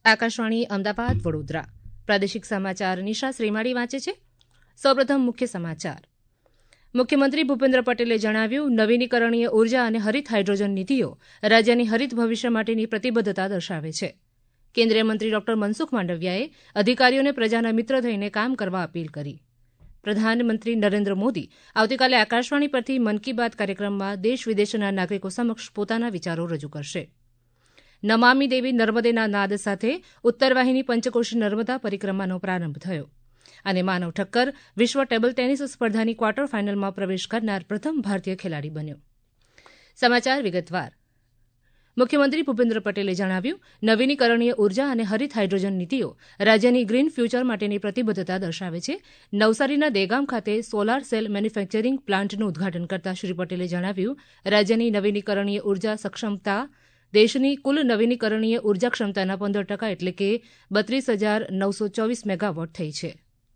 આકાશવાણી અમદાવાદ વડોદરા પ્રાદેશિક સમાચાર નિશા શ્રીમાળી વાંચે છે. સૌપ્રથમ મુખ્ય સમાચાર. મુખ્યમંત્રી ભૂપેન્દ્ર પટેલે જણાવ્યું, નવીનીકરણીય ઉર્જા અને હરિત હાઇડ્રોજન નીતિઓ રાજ્યની હરિત ભવિષ્ય માટેની પ્રતિબદ્ધતા દર્શાવે છે. કેન્દ્રીય મંત્રી ડોક્ટર મનસુખ માંડવિયાએ અધિકારીઓને પ્રજાના મિત્ર થઈને કામ કરવા અપીલ કરી. પ્રધાનમંત્રી નરેન્દ્ર મોદી આવતીકાલે આકાશવાણી પરથી મન કી બાત કાર્યક્રમમાં દેશ વિદેશના નાગરિકો સમક્ષ પોતાના વિચારો રજૂ કરશે. નમામિ દેવી નર્મદેના નાદ સાથે ઉત્તરવાહિની પંચકોશી નર્મદા પરિક્રમાનો પ્રારંભ થયો અને માનવ ઠક્કર વિશ્વ ટેબલ ટેનિસ સ્પર્ધાની ક્વાર્ટર ફાઇનલમાં પ્રવેશ કરનાર પ્રથમ ભારતીય ખેલાડી બન્યો. સમાચાર વિગતવાર. મુખ્યમંત્રી ભૂપેન્દ્ર પટેલે જણાવ્યું, નવીનીકરણીય ઉર્જા અને હરિત હાઇડ્રોજન નીતિઓ રાજ્યની ગ્રીન ફ્યુચર માટેની પ્રતિબદ્ધતા દર્શાવે છે. નવસારીના દેગામ ખાતે સોલાર સેલ મેન્યુફેક્ચરિંગ પ્લાન્ટનું ઉદઘાટન કરતા શ્રી પટેલે જણાવ્યું, રાજ્યની નવીનીકરણીય ઉર્જા સક્ષમતા દેશની કુલ નવીનીકરણીય ઉર્જા ક્ષમતાના 15% એટલે કે 32,924 મેગાવોટ થઈ છે.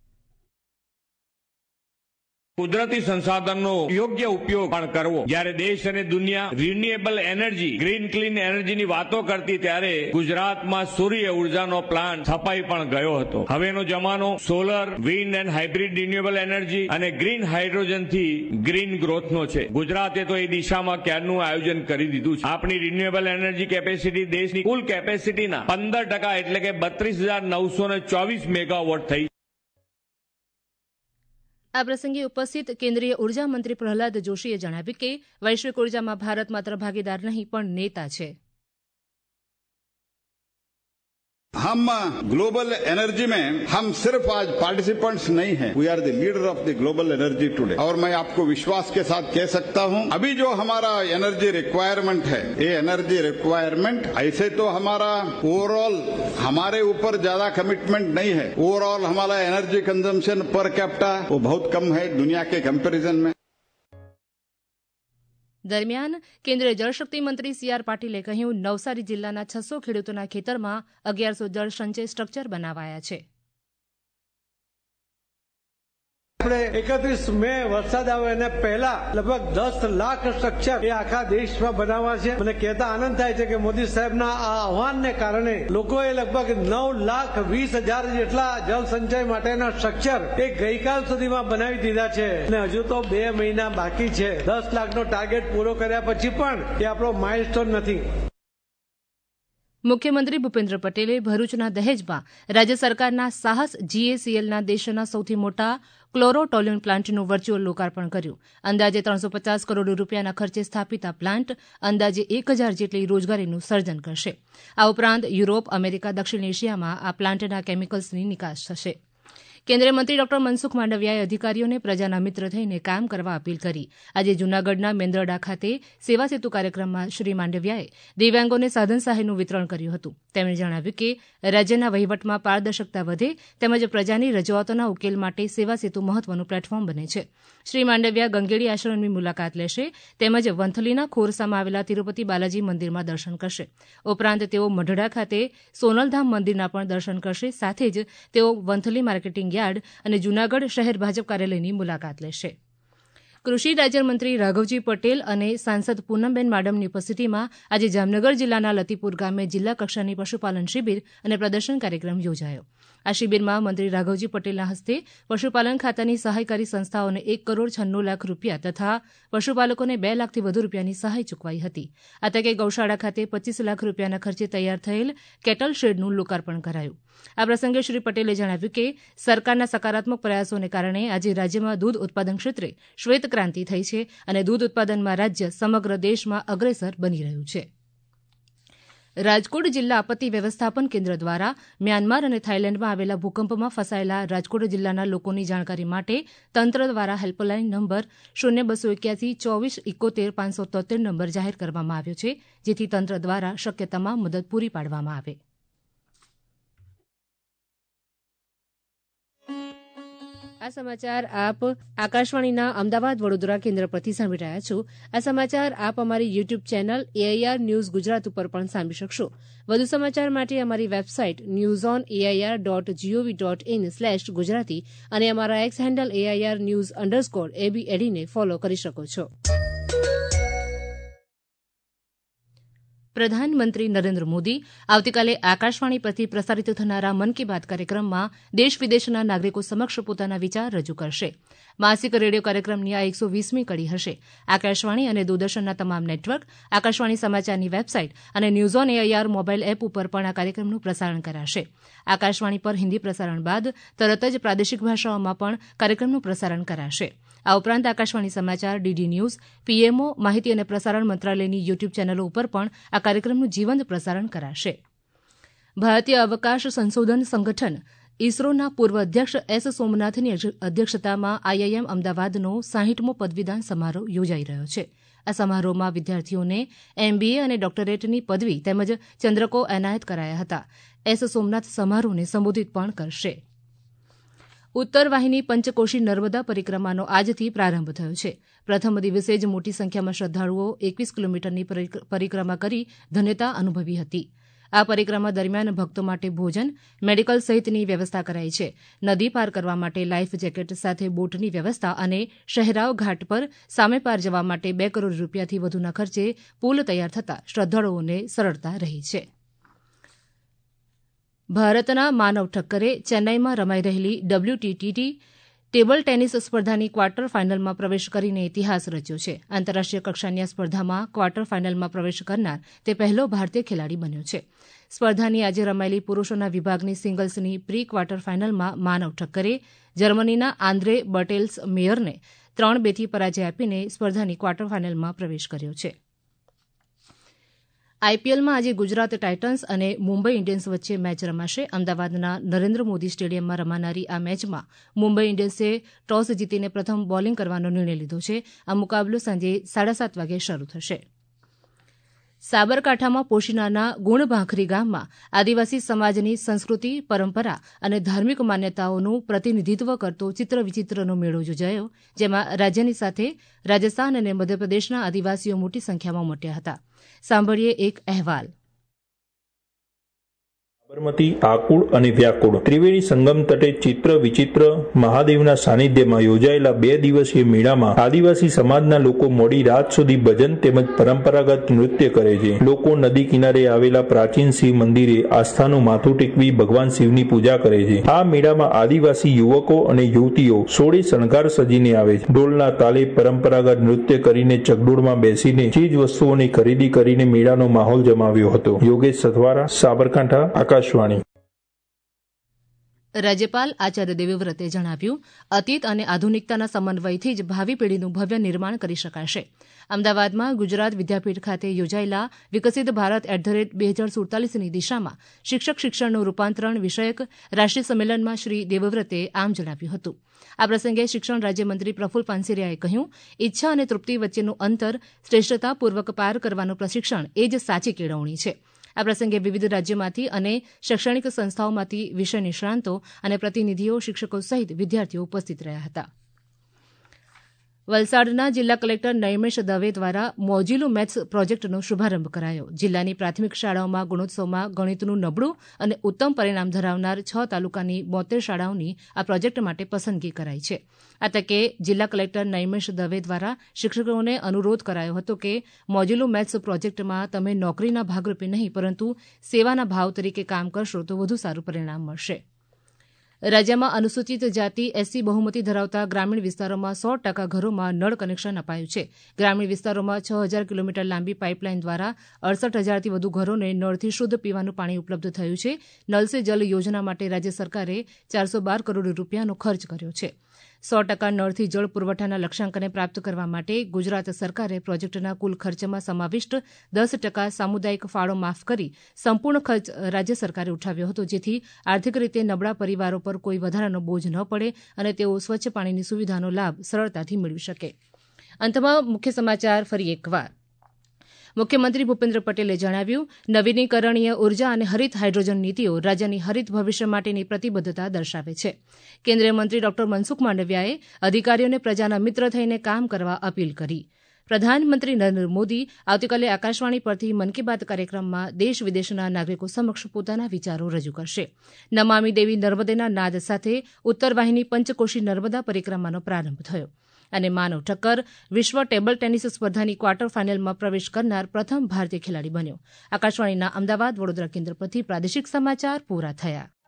કુદરતી સંસાધનનો યોગ્ય ઉપયોગ પણ કરવો. જ્યારે દેશ અને દુનિયા રિન્યુએબલ એનર્જી, ગ્રીન ક્લીન એનર્જીની વાતો કરતી ત્યારે ગુજરાતમાં સૂર્ય ઉર્જાનો પ્લાન્ટ સ્થપાઈ પણ ગયો હતો. હવેનો જમાનો solar, wind and hybrid renewable energy અને ગ્રીન હાઇડ્રોજનથી ગ્રીન ગ્રોથનો છે. ગુજરાતે તો એ દિશામાં ક્યારનું આયોજન કરી દીધું છે. આપણી રિન્યુએબલ એનર્જી કેપેસિટી દેશની કુલ કેપેસિટીના 15% એટલે કે 32,924 મેગાવોટ થઈ. આ પ્રસંગે ઉપસ્થિત કેન્દ્રીય ઉર્જા મંત્રી પ્રહલાદ જોશીએ જણાવ્યું કે વૈશ્વિક ઉર્જામાં ભારત માત્ર ભાગીદાર નહીં પણ નેતા છે. हम ग्लोबल एनर्जी में हम सिर्फ आज पार्टिसिपेंट्स नहीं हैं, we are the leader of the global energy today. और मैं आपको विश्वास के साथ कह सकता हूं, अभी जो हमारा एनर्जी रिक्वायरमेंट है, ये एनर्जी रिक्वायरमेंट ऐसे तो हमारा ओवरऑल हमारे ऊपर ज्यादा कमिटमेंट नहीं है. ओवरऑल हमारा एनर्जी कंजम्पशन पर कैपिटा वो बहुत कम है दुनिया के कंपैरिजन में. દરમિયાન કેન્દ્રીય જળશક્તિ મંત્રી સી.આર. પાટીલે કહ્યું, નવસારી જિલ્લાના 600 ખેડૂતોના ખેતરમાં 1100 જળ સંચય સ્ટ્રક્ચર બનાવાયા છે. આપણે 31 મે વરસાદ આવે એને પહેલા લગભગ 10 લાખ સ્ટ્રક્ચર એ આખા દેશમાં બનાવવા છે. મને કહેતા આનંદ થાય છે કે મોદી સાહેબના આ આહવાનને કારણે લોકોએ લગભગ 9,20,000 જેટલા જળ સંચય માટેના સ્ટ્રક્ચર એ ગઈકાલ સુધીમાં બનાવી દીધા છે અને હજુ તો 2 મહિના બાકી છે. 10 લાખનો ટાર્ગેટ પૂરો કર્યા પછી પણ એ આપણો માઇલસ્ટોન નથી. મુખ્યમંત્રી ભૂપેન્દ્ર પટેલે ભરૂચના દહેજમાં રાજ્ય સરકારના સાહસ જીએસીએલના દેશના સૌથી મોટા ક્લોરોટોલ્યુન પ્લાન્ટનું વર્ચ્યુઅલ લોકાર્પણ કર્યું. અંદાજે 350 કરોડ રૂપિયાના ખર્ચે સ્થાપિત આ પ્લાન્ટ અંદાજે 1,000 જેટલી રોજગારીનું સર્જન કરશે. આ ઉપરાંત યુરોપ, અમેરિકા, દક્ષિણ એશિયામાં આ પ્લાન્ટના કેમિકલ્સની નિકાસ થશે. કેન્દ્રીય મંત્રી ડોક્ટર મનસુખ માંડવિયાએ અધિકારીઓને પ્રજાના મિત્ર થઈને કામ કરવા અપીલ કરી. આજે જૂનાગઢના મેંદરડા ખાતે સેવા સેતુ કાર્યક્રમમાં શ્રી માંડવિયાએ દિવ્યાંગોને સાધન સહાયનું વિતરણ કર્યું હતું. તેમણે જણાવ્યું કે રાજ્યના વહીવટમાં પારદર્શકતા વધે તેમજ પ્રજાની રજૂઆતોના ઉકેલ માટે સેવા સેતુ મહત્વનું પ્લેટફોર્મ બને છે. શ્રી માંડવિયા ગંગેડી આશ્રમની મુલાકાત લેશે તેમજ વંથલીના ખોરસામાં આવેલા તિરુપતિ બાલાજી મંદિરમાં દર્શન કરશે. ઉપરાંત તેઓ મઢડા ખાતે સોનલધામ મંદિરના પણ દર્શન કરશે. સાથે જ તેઓ વંથલી માર્કેટિંગ યાર્ડ અને જૂનાગઢ શહેર ભાજપ કાર્યાલયની મુલાકાત લેશે. કૃષિ રાજ્યમંત્રી રાઘવજી પટેલ અને સાંસદ પૂનમબેન માડમની ઉપસ્થિતિમાં આજે જામનગર જિલ્લાના લતીપુર ગામે જિલ્લા કક્ષાની પશુપાલન શિબિર અને પ્રદર્શન કાર્યક્રમ યોજાયો. આ શિબિરમાં મંત્રી રાઘવજી પટેલના હસ્તે પશુપાલન ખાતાની સહાયકારી સંસ્થાઓને 1,96,00,000 રૂપિયા તથા પશુપાલકોને 2 લાખથી વધુ રૂપિયાની સહાય ચૂકવાઈ હતી. આ તકે ગૌશાળા ખાતે 25 લાખ રૂપિયાના ખર્ચે તૈયાર થયેલ કેટલ શેડનું લોકાર્પણ કરાયું. આ પ્રસંગે શ્રી પટેલે જણાવ્યું કે સરકારના સકારાત્મક પ્રયાસોને કારણે આજે રાજ્યમાં દૂધ ઉત્પાદન ક્ષેત્રે શ્વેત ક્રાંતિ થઈ છે અને દૂધ ઉત્પાદનમાં રાજ્ય સમગ્ર દેશમાં અગ્રેસર બની રહ્યું છે. રાજકોટ જિલ્લા આપત્તિ વ્યવસ્થાપન કેન્દ્ર દ્વારા મ્યાનમાર અને થાઇલેન્ડમાં આવેલા ભૂકંપમાં ફસાયેલા રાજકોટ જિલ્લાના લોકોની જાણકારી માટે તંત્ર દ્વારા હેલ્પલાઇન નંબર 0281 24 71 573 નંબર જાહેર કરવામાં આવ્યો છે, જેથી તંત્ર દ્વારા શક્ય તમામ મદદ પૂરી પાડવામાં આવે. આ સમાચાર આપ આકાશવાણીના અમદાવાદ વડોદરા કેન્દ્ર પરથી સાંભળી રહ્યા છો. આ સમાચાર આપ અમારી YouTube channel AIR news Gujarat ઉપર પણ સાંભળી શકશો. વધુ સમાચાર માટે અમારી વેબસાઇટ newsonair.gov.in/gujarati અને અમારા એક્સ હેન્ડલ AIR_news_ABAD ને ફોલો કરી શકો છો. પ્રધાનમંત્રી નરેન્દ્ર મોદી આવતીકાલે આકાશવાણી પરથી પ્રસારિત થનારા મન કી બાત કાર્યક્રમમાં દેશ વિદેશના નાગરિકો સમક્ષ પોતાના વિચાર રજૂ કરશે. માસિક રેડિયો કાર્યક્રમની આ 120મી કડી હશે. આકાશવાણી અને દૂરદર્શનના તમામ નેટવર્ક, આકાશવાણી સમાચારની વેબસાઇટ અને news on AIR mobile app ઉપર પણ આ કાર્યક્રમનું પ્રસારણ કરાશે. આકાશવાણી પર હિન્દી પ્રસારણ બાદ તરત જ પ્રાદેશિક ભાષાઓમાં પણ કાર્યક્રમનું પ્રસારણ કરાશે. આ ઉપરાંત આકાશવાણી સમાચાર, ડીડી ન્યૂઝ, પીએમઓ, માહિતી અને પ્રસારણ મંત્રાલયની યુટ્યુબ ચેનલો ઉપર પણ આ કાર્યક્રમનું જીવંત પ્રસારણ કરાશે. ભારતીય અવકાશ સંશોધન સંગઠન ઇસરોના પૂર્વ અધ્યક્ષ એસ સોમનાથની અધ્યક્ષતામાં આઈઆઈએમ અમદાવાદનો 60મો પદવીદાન સમારોહ યોજાઈ રહ્યો છે. આ સમારોહમાં વિદ્યાર્થીઓને એમબીએ અને ડોક્ટરેટની પદવી તેમજ ચંદ્રકો એનાયત કરાયા હતા. એસ સોમનાથ સમારોહને સંબોધિત પણ કરશે. ઉત્તર વાહિની પંચકોશી નર્મદા પરિક્રમાનો આજથી પ્રારંભ થયો છે. પ્રથમ દિવસે જ મોટી સંખ્યામાં શ્રદ્ધાળુઓ 21 કિલોમીટરની પરિક્રમા કરી ધન્યતા અનુભવી હતી. આ પરિક્રમા દરમિયાન ભક્તો માટે ભોજન, મેડિકલ સહિતની વ્યવસ્થા કરાઈ છે. નદી પાર કરવા માટે લાઈફ જેકેટ સાથે બોટની વ્યવસ્થા અને શહેરાવ ઘાટ પર સામે પાર જવા માટે 2 કરોડ રૂપિયાથી વધુના ખર્ચે પુલ તૈયાર થતાં શ્રદ્ધાળુઓને સરળતા રહી છે. ભારતના માનવ ઠક્કરે ચેન્નાઈમાં રમાઈ રહેલી WTT ટેબલ ટેનિસ સ્પર્ધાની ક્વાર્ટર ફાઇનલમાં પ્રવેશ કરીને ઇતિહાસ રચ્યો છે. આંતરરાષ્ટ્રીય કક્ષાની આ સ્પર્ધામાં ક્વાર્ટર ફાઇનલમાં પ્રવેશ કરનાર તે પહેલો ભારતીય ખેલાડી બન્યો છે. સ્પર્ધાની આજે રમાયેલી પુરૂષોના વિભાગની સિંગલ્સની પ્રી ક્વાર્ટર ફાઇનલમાં માનવ ઠક્કરે જર્મનીના આન્દ્રે બર્ટેલ્સ મેયરને 3-2થી પરાજય આપીને સ્પર્ધાની ક્વાર્ટર ફાઇનલમાં પ્રવેશ કર્યો છે. આઈપીએલમાં આજે ગુજરાત ટાઇટન્સ અને મુંબઈ ઇન્ડિયન્સ વચ્ચે મેચ રમાશે. અમદાવાદના નરેન્દ્ર મોદી સ્ટેડિયમમાં રમાનારી આ મેચમાં મુંબઈ ઇન્ડિયન્સે ટોસ જીતીને પ્રથમ બોલિંગ કરવાનો નિર્ણય લીધો છે. આ મુકાબલો સાંજે 7:30 વાગે શરૂ થશે. સાબરકાંઠામાં પોશીનાના ગુણભાંખરી ગામમાં આદિવાસી સમાજની સંસ્કૃતિ, પરંપરા અને ધાર્મિક માન્યતાઓનું પ્રતિનિધિત્વ કરતો ચિત્ર વિચિત્રનો મેળો યોજાયો, જેમાં રાજ્યની સાથે રાજસ્થાન અને મધ્યપ્રદેશના આદિવાસીઓ મોટી સંખ્યામાં ઉમટ્યા હતા. સાંભળીએ એક અહેવાલ. સાબરમતી, આકુળ અને વ્યાકુળ ત્રિવેણી સંગમ તટે ચિત્ર વિચિત્ર મહાદેવના સાનિધ્યમાં યોજાયેલા 2 દિવસીય મેળામાં આદિવાસી સમાજના લોકો મોડી રાત સુધી ભજન તેમજ પરંપરાગત નૃત્ય કરે છે. લોકો નદી કિનારે આવેલા પ્રાચીન શિવ મંદિરે આસ્થાનું માથું ટેકવી ભગવાન શિવની પૂજા કરે છે. આ મેળામાં આદિવાસી યુવકો અને યુવતીઓ સોળે શણગાર સજીને આવે છે. ઢોલના તાલે પરંપરાગત નૃત્ય કરીને ચકડોળમાં બેસીને ચીજ વસ્તુઓની ખરીદી કરીને મેળાનો માહોલ જમાવ્યો હતો. યોગેશ સથવારા, સાબરકાંઠા, આકાશવાણી. રાજ્યપાલ આચાર્ય દેવવ્રતે જણાવ્યું, અતીત અને આધુનિકતાના સમન્વયથી જ ભાવિ પેઢીનું ભવ્ય નિર્માણ કરી શકાશે. અમદાવાદમાં ગુજરાત વિદ્યાપીઠ ખાતે યોજાયેલા વિકસિત ભારત @ 2047ની દિશામાં શિક્ષણનું રૂપાંતરણ વિષયક રાષ્ટ્રીય સંમેલનમાં શ્રી દેવવ્રતે આમ જણાવ્યું હતું. આ પ્રસંગે શિક્ષણ રાજ્યમંત્રી પ્રફુલ્લ પાનસેરિયાએ કહ્યું, ઈચ્છા અને તૃપ્તિ વચ્ચેનું અંતર શ્રેષ્ઠતાપૂર્વક પાર કરવાનું પ્રશિક્ષણ એ જ સાચી કેળવણી છે. આ પ્રસંગે વિવિધ રાજ્યોમાંથી અને શૈક્ષણિક સંસ્થાઓમાંથી વિષય નિષ્ણાંતો અને પ્રતિનિધિઓ, શિક્ષકો સહિત વિદ્યાર્થીઓ ઉપસ્થિત રહ્યા હતા. વલસાડના જિલ્લા કલેક્ટર નૈમેશ દવે દ્વારા મોજિલું મેથ્સ પ્રોજેક્ટનો શુભારંભ કરાયો. જિલ્લાની પ્રાથમિક શાળાઓમાં ગુણોત્સવમાં ગણિતનું નબળું અને ઉત્તમ પરિણામ ધરાવનાર 6 તાલુકાની 72 શાળાઓની આ પ્રોજેક્ટ માટે પસંદગી કરાઈ છે. આ તકે જિલ્લા કલેક્ટર નૈમેશ દવે દ્વારા શિક્ષકોને અનુરોધ કરાયો હતો કે મોજિલું મેથ્સ પ્રોજેક્ટમાં તમે નોકરીના ભાગરૂપે નહીં પરંતુ સેવાના ભાવ તરીકે કામ કરશો તો વધુ સારું પરિણામ મળશે. રાજ્યમાં અનુસૂચિત જાતિ એસસી બહુમતી ધરાવતા ગ્રામીણ વિસ્તારોમાં 100% ઘરોમાં નળ કનેક્શન અપાયું છે. ગ્રામીણ વિસ્તારોમાં 6000 કિલોમીટર લાંબી પાઇપલાઇન દ્વારા 68000થી વધુ ઘરોને નળથી શુદ્ધ પીવાનું પાણી ઉપલબ્ધ થયું છે. નલ સે જલ યોજના માટે રાજ્ય સરકારે 412 કરોડ રૂપિયાનો ખર્ચ કર્યો છે. 100% નળથી જળ પુરવઠાના લક્ષ્યાંકને પ્રાપ્ત કરવા માટે ગુજરાત સરકારે પ્રોજેક્ટના કુલ ખર્ચમાં સમાવિષ્ટ 10% સામુદાયિક ફાળો માફ કરી સંપૂર્ણ ખર્ચ રાજ્ય સરકારે ઉઠાવ્યો હતો, જેથી આર્થિક રીતે નબળા પરિવારો પર કોઈ વધારાનો બોજ ન પડે અને તેઓ સ્વચ્છ પાણીની સુવિધાનો લાભ સરળતાથી મેળવી શકે. અંતમાં મુખ્ય સમાચાર ફરી એકવાર. મુખ્યમંત્રી ભૂપેન્દ્ર પટેલે જણાવ્યું, નવીનીકરણીય ઉર્જા અને હરિત હાઇડ્રોજન નીતિઓ રાજ્યની હરિત ભવિષ્ય માટેની પ્રતિબદ્ધતા દર્શાવે છે. કેન્દ્રીય મંત્રી ડોક્ટર મનસુખ માંડવિયાએ અધિકારીઓને પ્રજાના મિત્ર થઈને કામ કરવા અપીલ કરી. પ્રધાનમંત્રી નરેન્દ્ર મોદી આવતીકાલે આકાશવાણી પરથી મન કી બાત કાર્યક્રમમાં દેશ વિદેશના નાગરિકો સમક્ષ પોતાના વિચારો રજૂ કરશે. નમામિ દેવી નર્મદેના નાદ સાથે ઉત્તર વાહિની પંચકોશી નર્મદા પરિક્રમાનો પ્રારંભ થયો. અને માનવ ઠક્કર વિશ્વ ટેબલ ટેનિસ સ્પર્ધાની ક્વાર્ટર ફાઇનલમાં પ્રવેશ કરનાર પ્રથમ ભારતીય ખેલાડી બન્યો. આકાશવાણીના અમદાવાદ વડોદરા કેન્દ્ર પરથી પ્રાદેશિક સમાચાર પૂરા થયા.